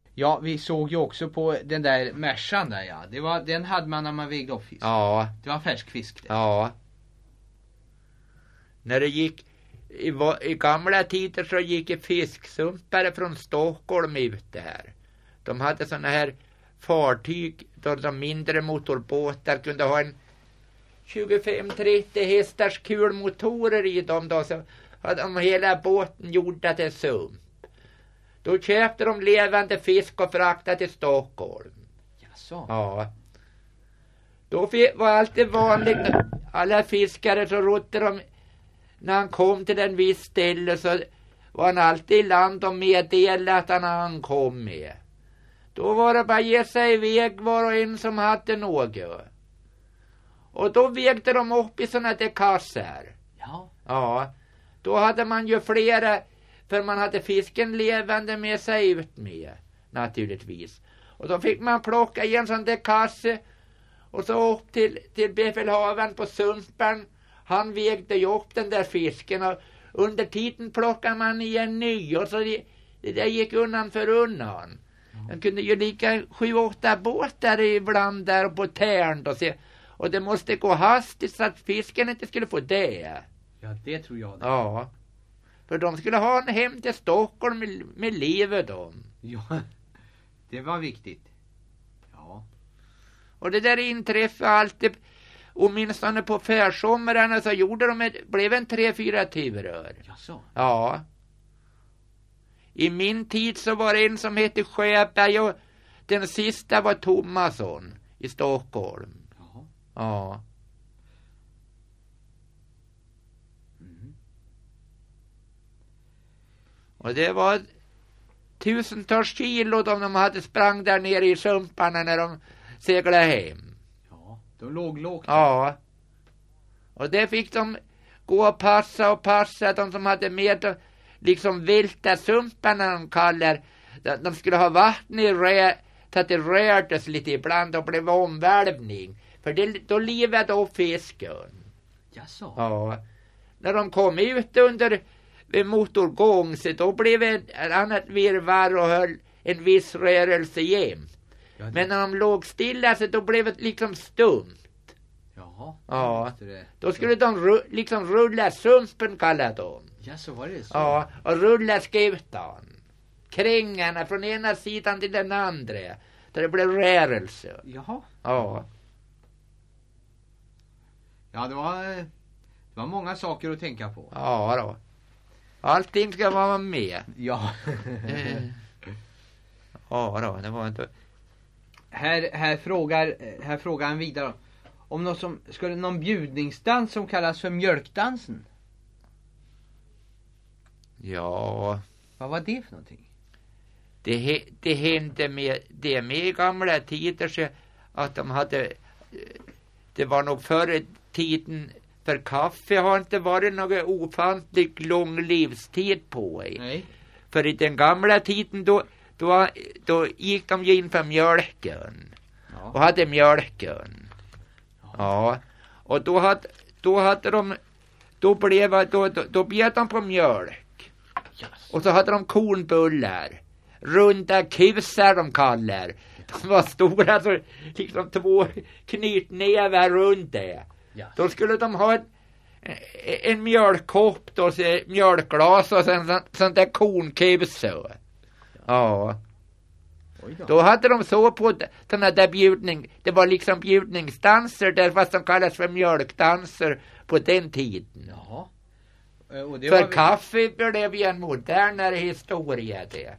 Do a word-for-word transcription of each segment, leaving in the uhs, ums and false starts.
Ja, vi såg ju också på den där märsan där, ja. Det var, den hade man när man vägde upp fisk. Ja. Det var färsk fisk. Det. Ja. När det gick i, i gamla tider så gick det fisksumpare från Stockholm ut där. De hade såna här fartyg, då de mindre motorbåtar kunde ha en tjugofem trettio hästars kulmotorer i dem då, så hade de hela båten gjorda till sump. Då köpte de levande fisk och fraktade till Stockholm. Jaså? Ja. Då var alltid vanligt, alla fiskare så rodde de, när han kom till en viss ställe så var han alltid i land och meddelade att han ankom med. Då var det bara att ge sig iväg var och en som hade något. Och då vägde de upp i såna där kassar. Ja. Ja. Då hade man ju flera, för man hade fisken levande med sig ut med, naturligtvis. Och då fick man plocka i en sån där kasse och så upp till, till befälhavaren på Sumpen. Han vägde ju upp den där fisken och under tiden plockade man i en ny och så det, det där gick undan för undan. Man kunde ju lika sju, åtta båtar ibland där på Tärn och se. Och det måste gå hastigt så att fisken inte skulle få det. Ja, det tror jag. Det. Ja. För de skulle ha en hem till Stockholm med, med livet då. Ja, det var viktigt. Ja. Och det där inträffade alltid, åtminstone på försommaren så gjorde de ett, blev en tre, fyra turer. Jaså? Ja. I min tid så var det en som hette Sjöberg och den sista var Thomasson i Stockholm. Jaha. Ja. Mm. Och det var tusentals kilo de, de hade sprang där nere i sumparna när de seglade hem. Ja, de låg lågt. Ja. Och det fick de gå och passa och passa, de som hade med liksom vilta sumparna de kallar. De, de skulle ha vatten i rö, så att det rördes lite ibland och blev omvälvning. För det, då livade upp fisken. Jaså? Ja. När de kom ut under motorgång så då blev det ett annat virvar och höll en viss rörelse jämt. Ja, det... Men när de låg stilla så då blev det liksom stumt. Jaha. Ja. Det. Då skulle de ru- liksom rulla sumpen kallade de. Ja, så var det så. Ja, och rulla skutan. Krängarna från ena sidan till den andra. Där det blev rörelse. Jaha. Ja. Ja, det var, det var många saker att tänka på. Ja då. Allting ska vara med. Ja. Ja då, det var inte... Här, här, frågar, här frågar han vidare om något som, skulle någon bjudningsdans som kallas för mjölkdansen. Ja. Vad var det för någonting? Det, det hände med det med i gamla tider så att de hade, det var nog förr tiden, för kaffe har inte varit någon ofantligt lång livstid på i. Nej. För i den gamla tiden då, då, då gick de ju in för mjölken. Ja. Och hade mjölken. Ja. Ja. Och då hade, då hade de, då blev, då, då, då bjöd de på mjölk. Yes. Och så hade de kornbullar. Runda kusar de kallar. De var stora, så liksom två knytnävar runt det. Yes. Då skulle de ha en, en mjölkkopp då, mjölkglas och sen sånt där kornkus. Ja. Då. då hade de så på såna där bjudning. Det var liksom bjudningsdanser där, fast de kallas för mjölkdanser på den tiden. Jaha. Och det för var... kaffe blev ju en modernare historia det.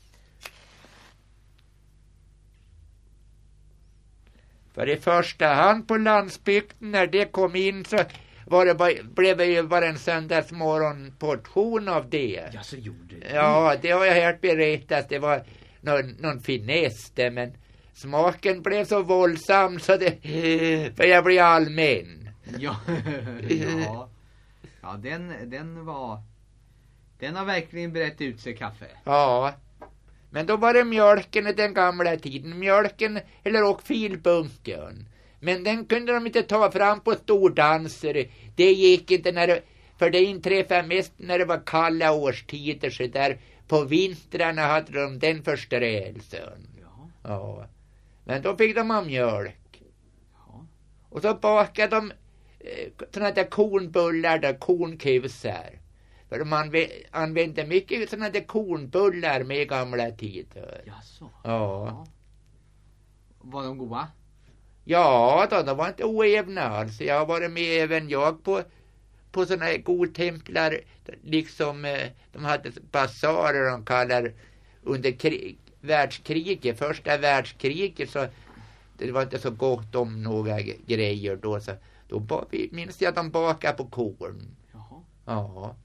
För i första hand på landsbygden när det kom in så var det bara, blev det ju bara en söndagsmorgonportion av det. Ja, så gjorde det. Ja, det har jag hört berättas. Det var någon, någon finess det, men smaken blev så våldsam så det började bli allmän. Ja, ja. Ja, den, den var... Den har verkligen brett ut sig kaffe. Ja. Men då var det mjölken i den gamla tiden. Mjölken eller och filbunken. Men den kunde de inte ta fram på stordanser. Det gick inte när det, för det inträffade mest när det var kalla årstider så där på vintrarna hade de den förströelsen. Ja. Ja. Men då fick de ha mjölk. Ja. Och så bakade de eh, såna där kornbullar där, kornkusar. För man använde mycket såna där kornbullar med gamla tider. Jaså. Ja. Ja. Var de goda? Ja, då, de var inte oävna alls. Jag har varit med även jag på, på såna här godtemplar. Liksom eh, de hade basarer de kallar under krig, världskriget, första världskriget. Så det var inte så gott om några grejer då. Så då minns jag att de bakade på korn. Jaha. Ja.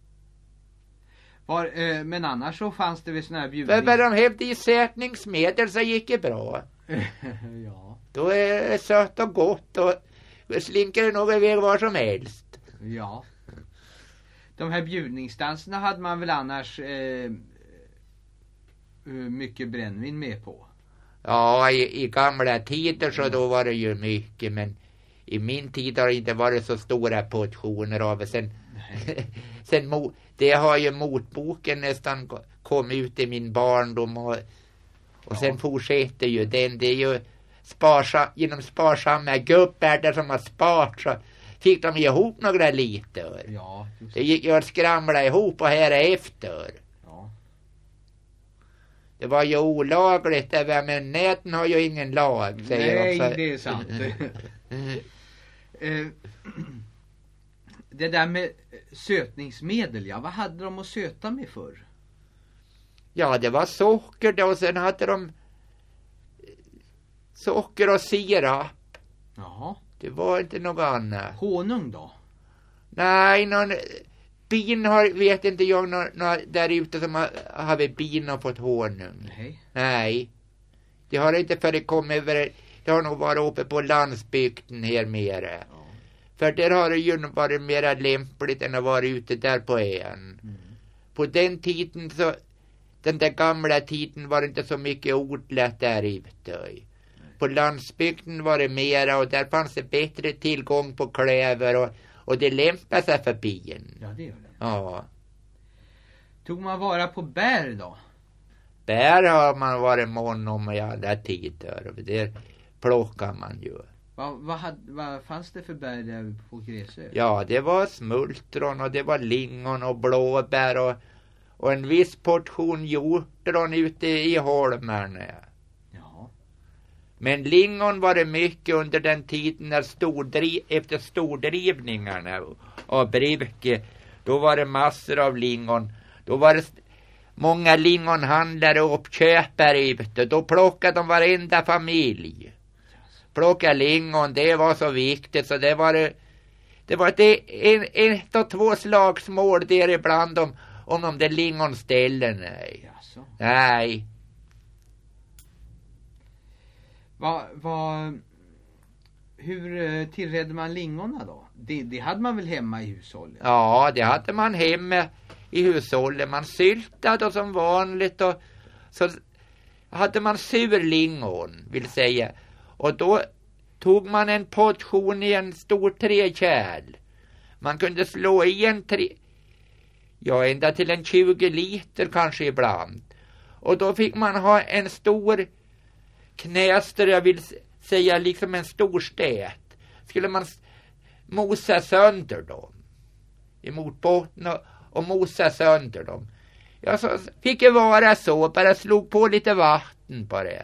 Var, eh, men annars så fanns det väl såna här bjudningar. Men de hävde i sötningsmedel så gick det bra. Ja. Då är det sött och gott och slinker det nog iväg var som helst. Ja. De här bjudningsdanserna hade man väl annars eh, mycket brännvin med på? Ja, i, i gamla tider så då var det ju mycket, men i min tid har det inte varit så stora portioner av det. Sen, sen mo, det har ju motboken nästan kommit ut i min barndom och, och ja. Sen fortsätter ju den. Det är ju sparsa, genom sparsamma gubbar där som har spart så fick de ihop några liter. Ja, det gick ju att skramla ihop och här efter. Ja. Det var ju olagligt, men näten har ju ingen lag, säger Nej, de. Nej, det är sant. Det där med sötningsmedel, ja, vad hade de att söta med för? Ja, det var socker då, och sen hade de socker och sirap. Jaha. Det var inte något annat. Honung då? Nej, någon bin har, vet inte jag, någon, någon där ute som har, har vi bin och fått honung. Nej. Nej. Det har inte förekommit över, det har nog varit uppe på landsbygden här mera. Ja. För där har det ju varit mera lämpligt än att vara ute där på ön. Mm. På den tiden så, den där gamla tiden var det inte så mycket odlat där ute. På landsbygden var det mera och där fanns det bättre tillgång på klöver och, och det lämpade sig för bin. Ja, det gör det. Ja. Tog man vara på bär då? Bär har man varit mån om i alla tider. Det plockar man ju. Vad, vad, hade, vad fanns det för bär där på Gräsö? Ja, det var smultron och det var lingon och blåbär och, och en viss portion hjortron ute i holmarna. Ja. Men lingon var det mycket under den tiden när stordriv, efter stordrivningarna av bruket. Då var det massor av lingon. Då var det många lingonhandlare och uppköpare ute. Då plockade de varenda familj. Plocka lingon, det var så viktigt så det var det, det var det en, ett och två slagsmål där ibland om, om de där lingonställen. Jaså. Nej. Vad, vad, hur tillredde man lingonerna då? Det, det hade man väl hemma i hushållet? Ja, det hade man hemma i hushållet. Man syltade och som vanligt och så hade man surlingon, vill säga. Och då tog man en portion i en stor träkärl. Man kunde slå i en tre, ja ända till en tjugo liter kanske ibland. Och då fick man ha en stor knäster, jag vill säga liksom en stor stät. Skulle man mosa sönder dem emot botten och, och mosa sönder dem. Ja, så fick det vara så, bara slog på lite vatten på det.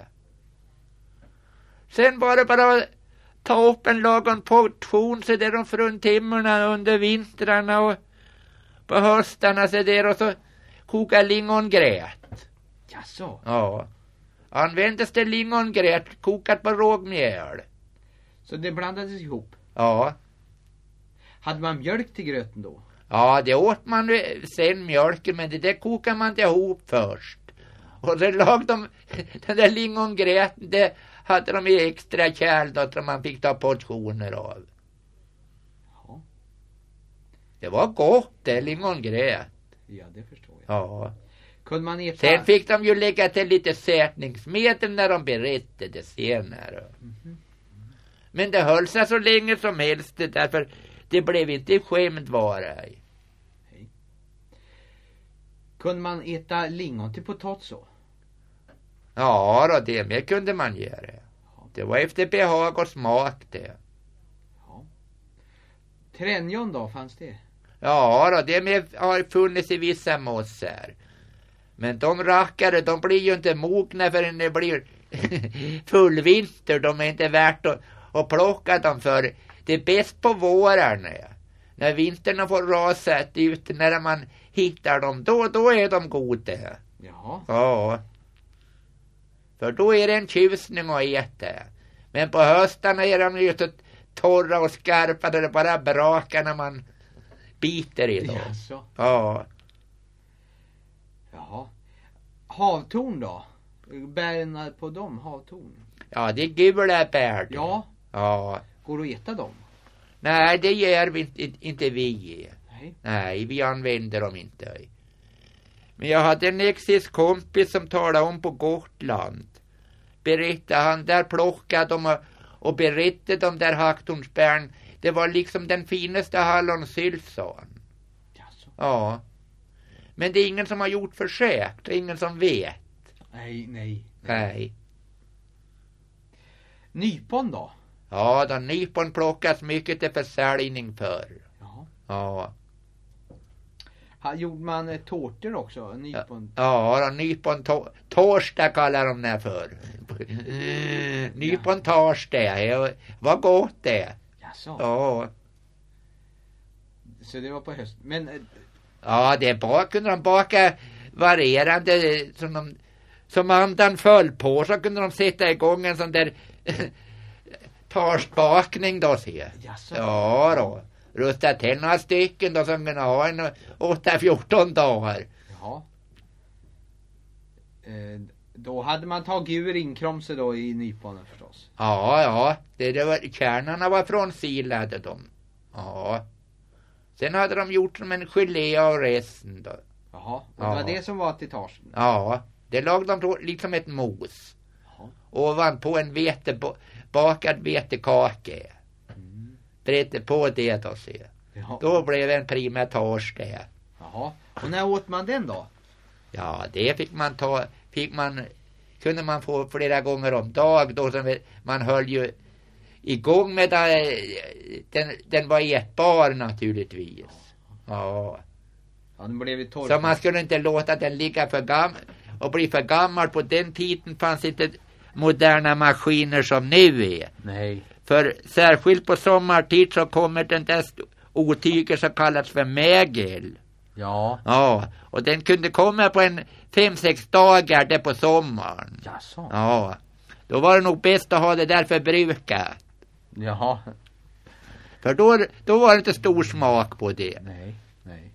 Sen var det bara att ta upp en lagom portion så där de fruntimmerna under vintrarna och på höstarna så där och så koka lingongrät. Jaså? Ja. Användes det lingongrät kokat på rågmjöl. Så det blandades ihop? Ja. Hade man mjölk till gröten då? Ja, det åt man sen mjölken, men det där kokar man det ihop först. Och så lag de den där lingongräten, det hade de i extra kärl då som man fick ta portioner av. Ja. Det var gott, det lingongrät. Ja, det förstår jag. Ja. Kunde man äta... Sen fick de ju lägga till lite sötningsmedel när de berättade det senare. Mm-hmm. Men det höll sig så länge som helst, därför det blev inte skämt vara i. Kunde man äta lingon till potatis så? Ja, då, det mer kunde man göra. Det var efter behag och smak det. Ja. Tränjon då, fanns det? Ja, då, det med har funnits i vissa mossar. Men de rackare, de blir ju inte mogna förrän det blir fullvinter. De är inte värt att, att plocka dem för. Det är bäst på våren. När vinterna får rasa ut, när man hittar dem, då, då är de goda. Ja. Ja. För då är det en tjusning att äta. Men på höstarna är de ju så torra och skarpa där det bara brakar när man biter i dem. Jaså. Ja. Jaha. Havtorn då? Bärna på dem, havtorn? Ja, det är gula bär. Ja. Ja. Går det att äta dem? Nej, det gör vi inte, inte vi. Nej. Nej, vi använder dem inte. Men jag hade en exis kompis som talade om på Gotland. Berättade han, där plockade de och, och berättade de där havtornsbärn. Det var liksom den finaste hallonsylt, sa han. Jaså. Ja. Men det är ingen som har gjort försök. Det är ingen som vet. Nej, nej. Nej. Nypon då? Ja, då nypon plockas mycket till försäljning för. Ja. Ja. Här gjorde man eh, tårtor också, nypon. Ja, då, nypon to- torsdag kallar de det för. Nypon torsdag. Ja, vad gott det. Jaså. Ja. Så det var på höst. Men eh, Ja, det bara kunde de baka varierande som de, som andan föll på, så kunde de sätta igång en sån där tarstbakning då, se. jaså. Ja då. Rusta till några stycken då som kunde ha en åtta fjorton dagar. Ja. Eh, då hade man tagit ur inkromse då i nyponen förstås. Ja, ja. Det, det var, kärnorna var frånsilade de. Ja. Sen hade de gjort som en gelé av resten då. Jaha. Och Ja. det var det som var till tarsen. Ja. Det lagde de då liksom ett mos. Jaha. Ovanpå en vete, bakad vetekake. Mm. Bredde på det då, se. Jaha. Då blev det en prima torsdag. Jaha. Och när åt man den då? Ja, det fick man ta, fick man, kunde man få flera gånger om dag då, som man höll ju igång med det, den, den var ätbar naturligtvis. Ja. Ja, den blev ju torr. Så man skulle inte låta den ligga för gammal och bli för gammal. På den tiden fanns inte moderna maskiner som nu är. Nej. För särskilt på sommartid så kommer den där otyger som kallas för mägel. Ja. Ja, och den kunde komma på en fem sex dagar där på sommaren. Jaså. Ja, då var det nog bäst att ha det där förbrukat. Jaha. För då, då var det inte stor smak på det. Nej, nej.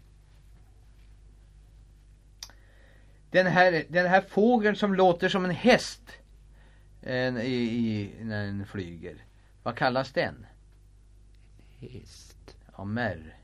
Den här, den här fågeln som låter som en häst en, i, i, när den flyger. Vad kallas den? Häst. Ja, märr.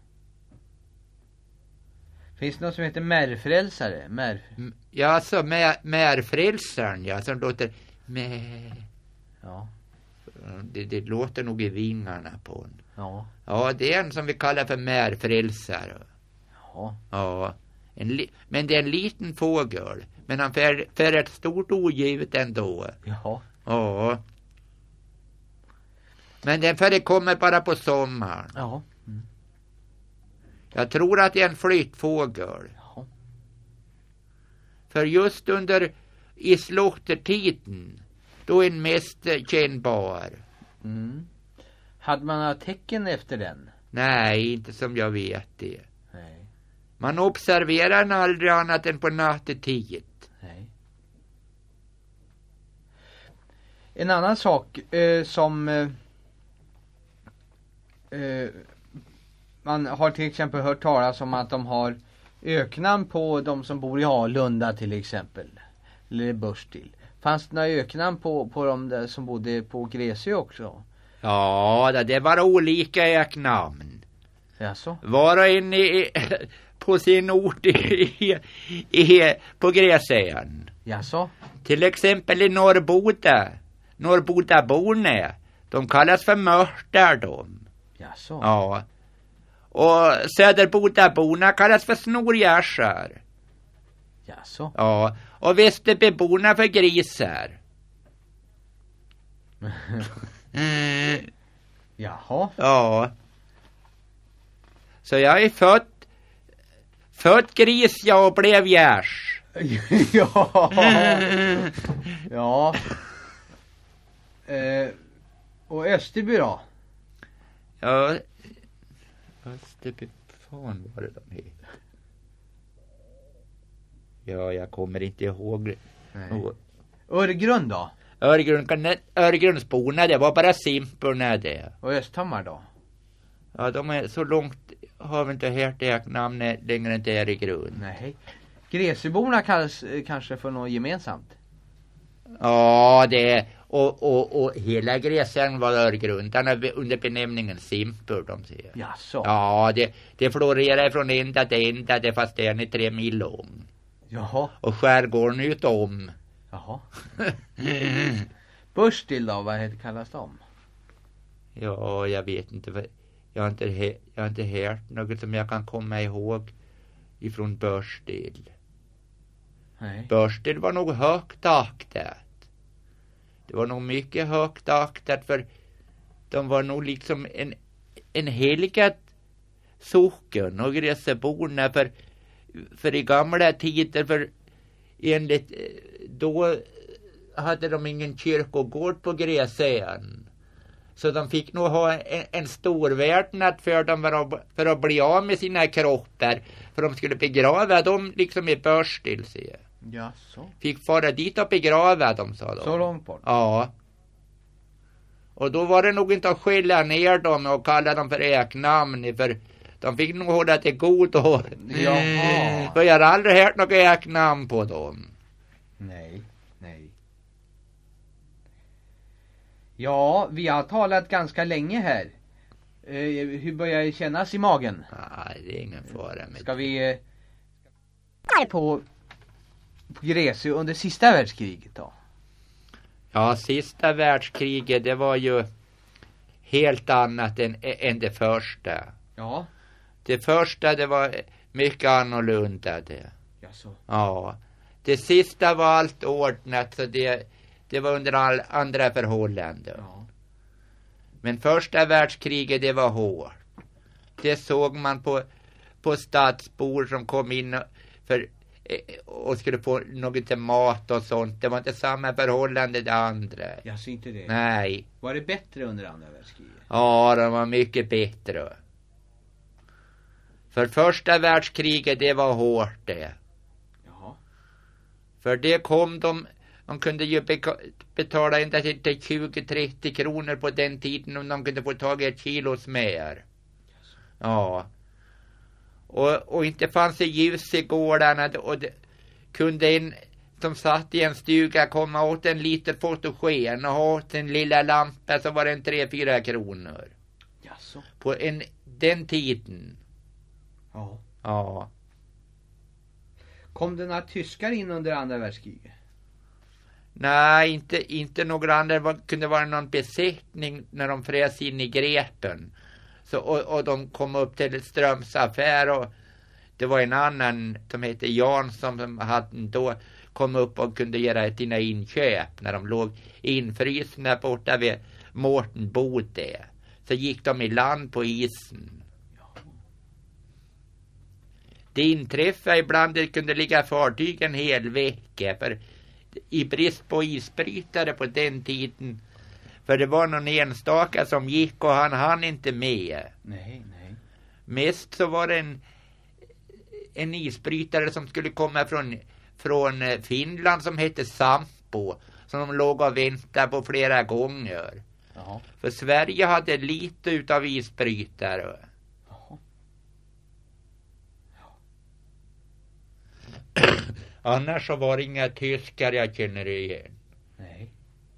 Finns det något som heter märrfrälsare? Märr. M- Ja, så med, märfrälsaren, ja, som låter med. Ja. Det, det låter nog i vingarna på en. Ja. Ja, det är en som vi kallar för märfrälsare. Ja. Ja, en li- men det är en liten fågel. Men han för, för ett stort ogivet ändå. Ja. Ja. Men den förekommer bara på sommaren. Ja. Mm. Jag tror att det är en flyttfågel. Ja. För just under i slåttertiden, då är den mest kännbar. Mm. Hade man några tecken efter den? Nej, inte som jag vet det. Nej. Man observerar den aldrig annat än på nattetid. Nej. En annan sak eh, som eh, eh, man har till exempel hört talas om att de har öknamn på de som bor i Alunda till exempel. Eller Burstil. Fanns det några öknamn på, på de där som bodde på Gräsö också? Ja, det var olika öknamn. Jaså? Var och en i, på sin ort i, i, i, på Gräsön. Jaså? Till exempel i Norrboda. Norrbodaborna. De kallas för mörtar de. Jaså? Ja. Och Söderbodaborna kallas för snorgärsar. Jaså? Ja, och Västerbyborna för grisar. mm. Jaha. Ja. Så jag är född född gris jag och blev gärs. ja. ja. Eh, och Österby då? Ja. Österby, fan var det de heter? Ja, jag kommer inte ihåg. Nej. Örgrund då? Örgrund, Örgrundsborna, det var bara Simporna det. Och Östhammar då? Ja, de är så långt, har vi inte hört det namnet längre än det är i grund. Nej. Gräseborna kallas kanske för något gemensamt? Ja, det och, och, och hela Gräsen var Örgrundarna under benämningen Simpur, de säger. Jaså? Ja, det, det florerar från ända till ända, det fast den är tre mil lång. Jaha. Och skärgården ut om. Jaha. Burstil då, vad heter, kallas de? Ja, jag vet inte. Jag har inte, he, jag har inte hört något som jag kan komma ihåg ifrån Burstil. Nej. Burstil var nog högt aktat. Det var nog mycket högt aktat, för de var nog liksom en, en helgad socken och Gräseborna, för, för i gamla tider, för enligt då hade de ingen kyrkogård på Gräsön. Så de fick nog ha en, en stor värdnad för dem för att, för att bli av med sina kroppar. För de skulle begrava dem liksom i Burstil, se. Ja, så. Fick fara dit och begrava dem, sa de. Så långt bort? Ja. Och då var det nog inte att skälla ner dem och kalla dem för äknamn, för de fick nog hålla till god och... Jaha. För jag har aldrig hört något äknamn på dem. Nej, nej. Ja, vi har talat ganska länge här. Eh, hur börjar det kännas i magen? Nej, det är ingen fara med. Ska vi... Eh, på, på Gräsö under sista världskriget då? Ja, sista världskriget, det var ju helt annat än, än det första. Ja. Det första, det var mycket annorlunda det. Jaså. Ja. Det sista var allt ordnat, så det, det var under all, andra förhållanden. Ja. Men första världskriget, det var hårt. Det såg man på, på stadsbor som kom in och, för, och skulle få något till mat och sånt. Det var inte samma förhållande det andra. Jag ser inte det. Nej. Var det bättre under andra världskriget? Ja, det var mycket bättre. För första världskriget, det var hårt det. Jaha. För det kom de, de kunde ju betala ända till tjugo till trettio kronor på den tiden om de kunde få tag i ett kilo smör. Ja. Och, och inte fanns det ljus i gårdarna, och det kunde en som satt i en stuga komma åt en liter fotogen och ha sin lilla lampa, så var det en tre fyra kronor. Jaså. På en, den tiden. Ja. Ja. Kom det några tyskar in under andra världskriget? Nej, inte, inte några andra. Det kunde vara någon besättning när de fräs in i Grepen. Så, och, och de kom upp till Ströms affär, och det var en annan som hette Jan som hade då kom upp och kunde göra sina inköp när de låg infrysna borta vid Mårtenbode. Så gick de i land på isen. Det inträffade ibland, det kunde ligga fartyg en hel vecka, för i brist på isbrytare på den tiden. För det var någon enstaka som gick och han hann inte med. Nej, nej. Mest så var det en, en isbrytare som skulle komma från, från Finland som hette Sampo. Som de låg och väntade på flera gånger. Jaha. För Sverige hade lite utav isbrytare. Jaha. Annars så var det inga tyskar jag känner igen. Nej.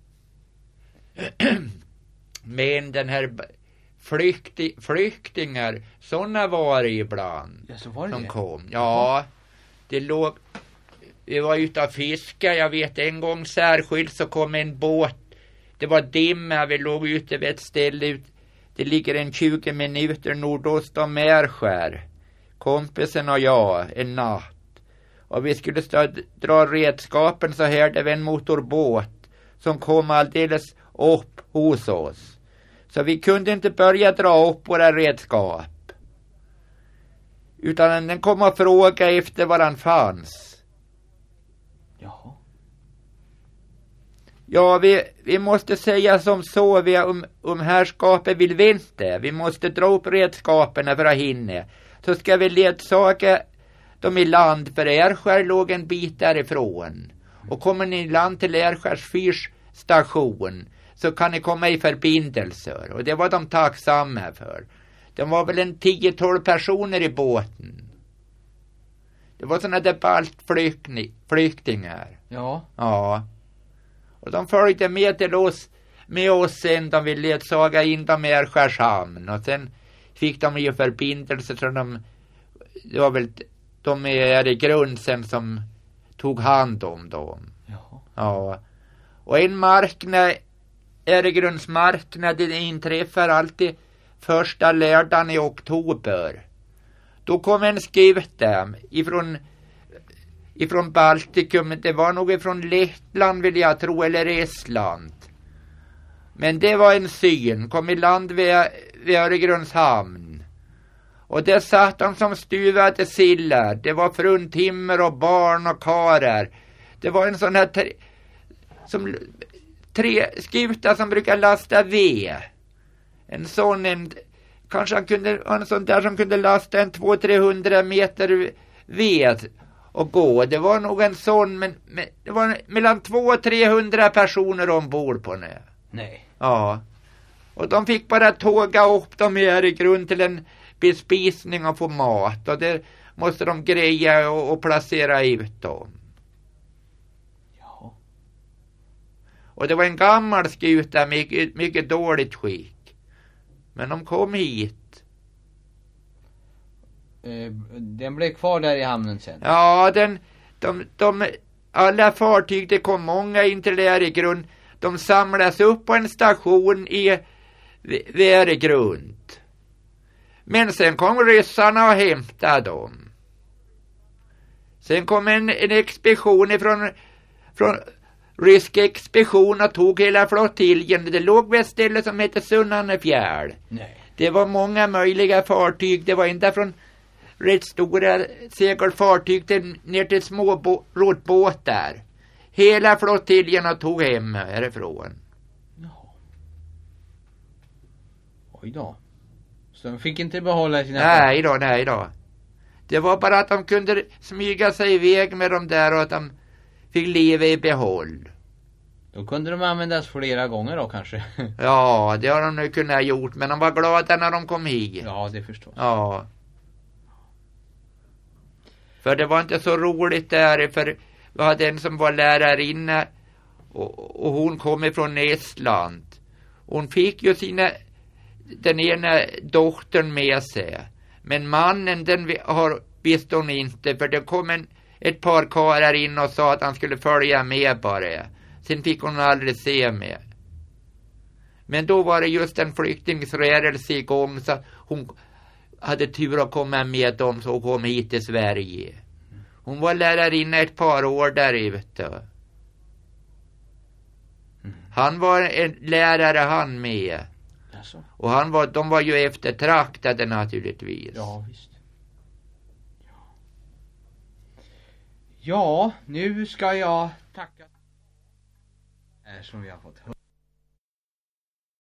Men den här flykti, flyktingar, sådana var det ibland. Ja, så var det som det? kom. Ja, det låg, vi var ute och fiska. Jag vet en gång särskilt så kom en båt. Det var dimma, vi låg ute vid ett ställe ut. Det ligger en tjugo minuter nordost om Märskär. Kompisen och jag en natt. Och vi skulle stå, dra redskapen så här, det var en motorbåt som kom alldeles upp hos oss. Så vi kunde inte börja dra upp våra redskap. Utan den kom och fråga efter var han fanns. Jaha. Ja, vi, vi måste säga som så, vi om, om härskapet vill vänta. Vi måste dra upp redskapen för att hinna. Så ska vi ledsaga dem i land, för Erskär låg en bit därifrån. Och kommer ni i land till Erskärs fyrstation så kan ni komma i förbindelser. Och det var de tacksamma för. De var väl en tio tolv personer i båten. Det var sådana där baltflyktingar. Ja. Ja. Och de följde med till oss, med oss sen. De ville ledsaga in dem i Erskärs hamn. Och sen fick de ju förbindelse så de, det var väl de är i grund sen som tog hand om dem. Jaha. Ja. Och en marknad, Äregrundsmarknad, det inträffar alltid första lördagen i oktober. Då kom en skuta ifrån ifrån Baltikum, det var nog ifrån Lettland vill jag tro, eller Estland. Men det var en syn, kom i land vid, vid Öregrunds hamn. Och där satt de som stuvade sillar. Det var fruntimmer och barn och karar. Det var en sån här tre, som, tre skuta som brukar lasta ved. En sån, en, kanske han kunde, en sån där som kunde lasta en två till trehundra meter ved och gå. Det var nog en sån, men, men det var mellan två till trehundra personer ombord på den. Nej. Ja. Och de fick bara tåga upp dem här i grund till en bespisning och få mat. Och det måste de greja och, och placera ut dem. Ja. Och det var en gammal skuta, mycket, mycket dåligt skick. Men de kom hit. Eh, den blev kvar där i hamnen sen? Ja, den, de, de, alla fartyg, det kom många in till Äregrund. De samlas upp på en station i vid Äregrund. Men sen kom ryssarna och hämtade dem. Sen kom en, en expedition ifrån, från rysk expedition och tog hela flottiljen. Det låg vid ett ställe som heter Sunnanefjärd. Nej. Det var många möjliga fartyg. Det var inte från rätt stora segelfartyg till, ner till små bo- rådbåtar. Hela flottiljen och tog hem härifrån. Jaha. Oj då. Så de fick inte behålla sina... Nej då, nej då. Det var bara att de kunde smyga sig iväg med dem där och att de fick leva i behåll. Då kunde de användas flera gånger då kanske. Ja, det har de nu kunnat gjort. Men de var glada när de kom hit. Ja, det förstås. Ja. För det var inte så roligt där. För vi hade en som var lärarinna. Och, och hon kom ifrån Estland. Hon fick ju sina... den ena dottern med sig. Men mannen, den har, visste hon inte. För det kom en, ett par karar in och sa att han skulle följa med bara. Sen fick hon aldrig se med. Men då var det just en flyktingsrörelse igång. Så hon hade tur att komma med dem, så hon kom hit till Sverige. Hon var lärarinna ett par år där ute. Han var en lärare han med. Alltså. Och han var, de var ju eftertraktade naturligtvis. Ja, visst. Ja. Ja, nu ska jag tacka. Är som vi har fått höra.